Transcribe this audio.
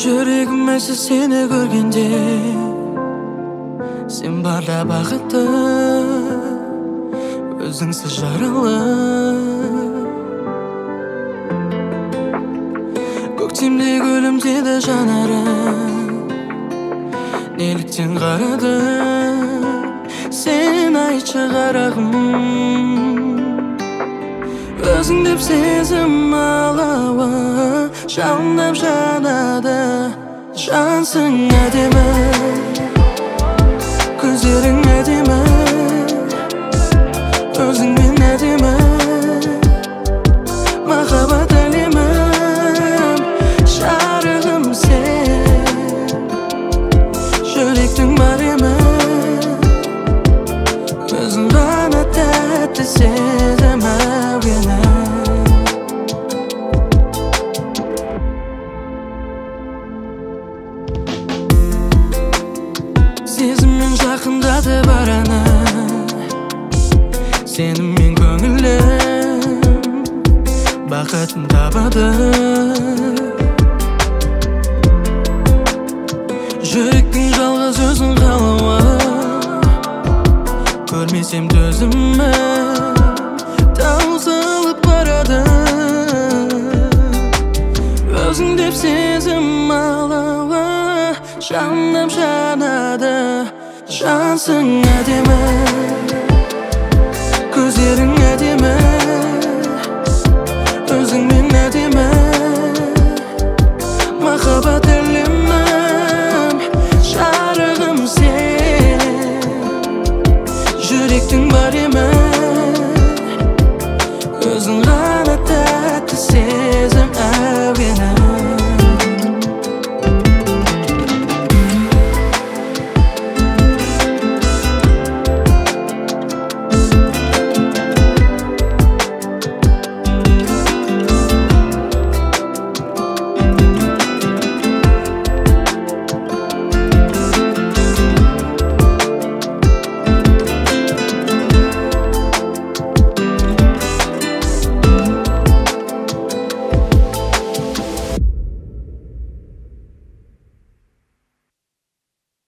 Жүрегім әлсіз сені көргенде, сен барда бақытты, өзіңсіз жаралы. Көктемде гүлімдеді жанарым, неліктен қарады, сен айтшы қарағым. Өзің деп сезім алауы, жалындап жанады. Жансың әдемі, көздерің әдемі, өзіңмен әдемі, махаббат әлемім, жарығым сен, жүректің бар емі, өзің ғана тәтті сезім әуені. Сезіммен жақындады бараны, сеніммен көңілім бақытын табады. Жүректің жалғыз өзің қалауы, көрмесем төзімі таусылып барады. Өзің деп сезім алауы, жаным жанады. Жансың әдемі, көздерің әдемі, өзіңмен әдемі,